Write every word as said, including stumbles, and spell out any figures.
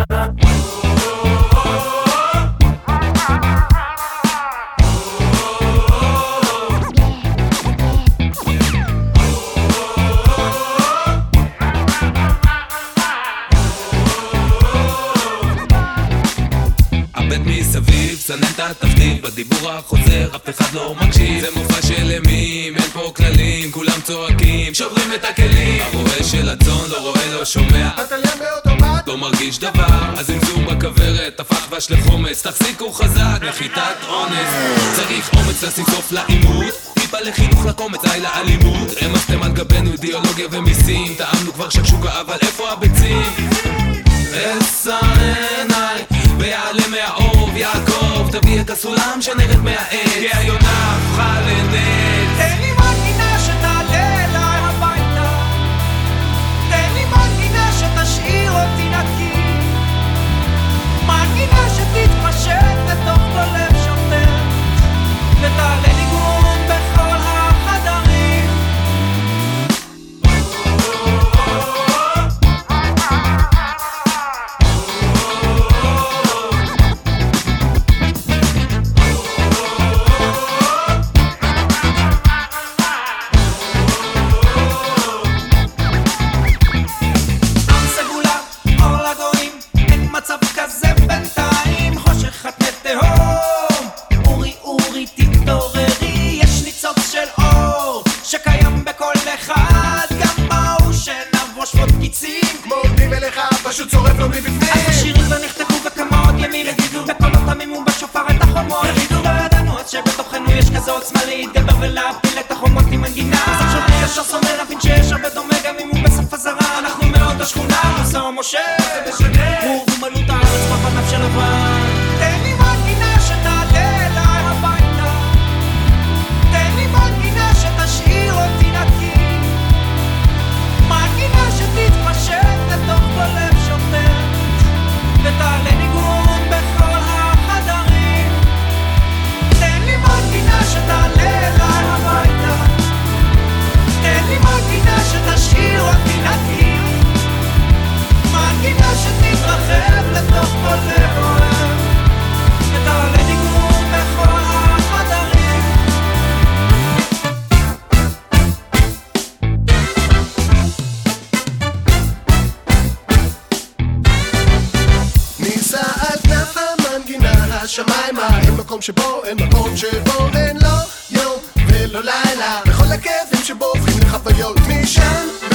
הבט מסביב, סנן את התפקיד, בדיבור החוזר אף אחד לא מקשיב. זה מופע של אימים, אין פה כללים, כולם צועקים, שוברים את הכלים. הרועה של הצאן לא רואה, לא שומע, מטליה באוטומט, לא מרגיש דבר. הזמזום בכוורת הפך דבש לחומץ, תחזיקו חזק, נחיתת אונס. צריך אומץ לשים סוף לעימות, טיפה לחינוך לקומץ, די לאלימות. רמזתם על גבינו אידיאולוגיה ומיסים, טעמנו כבר שקשוקה אבל איפה הביצים? עשר עיניי ויעלה מהאוב יעקב, תביא את הסולם שנרד מהעץ, כי היונה הפכה לנץ. תן לי מנגינה שתעלה אליי הביתה, תן לי מנגינה שתשאיר אותי נקי, מנגינה שתתפשט לתוך כל לב שוטר, ותעלה ניגון בכל החדרים. מצב כזה בינתיים, חושך את תהום. אורי אורי תתעוררי, יש ניצוץ של אור שקיים בכל אחד, גם באור שנבוש ועוד קיצים כמו עובדים אליך, פשוט צורף לו מבפנים. אז השירים לא נכתבו וכמה עוד ימים יגידו, בקולות תמימו בשופר את החומות יגידו. לא ידענו אז שבתוכנו יש כזו עוצמה להתגבר ולהפיל את החומות עם מנגינה. אז עכשיו אני ישר שונא להבין שיש הרבה דומה, גם אם הוא בסוף הזרה. אנחנו מאוד השכונה, מוסר משה ומלאו את הארץ בפניו של לבן. תן לי מנגינה שתעלה אליי הביתה, תן לי מנגינה שתשאיר אותי נקי, מנגינה שתתפשט לתוך כל לב שוטר, ותעלה ניגון בכל החדרים. תן לי מנגינה שתעלה אליי הביתה, תן לי מנגינה שתשאיר אותי נקי, מנגינה שתתרחב לתוך כל לב אוהב, ותעלה ניגון בכל החדרים. ניסה על כנף המנגינה השמיימה, אין מקום שבו, אין מקום שבו אין לו יום ולא לילה, וכל הכאבים שבו הופכים לחוויות משם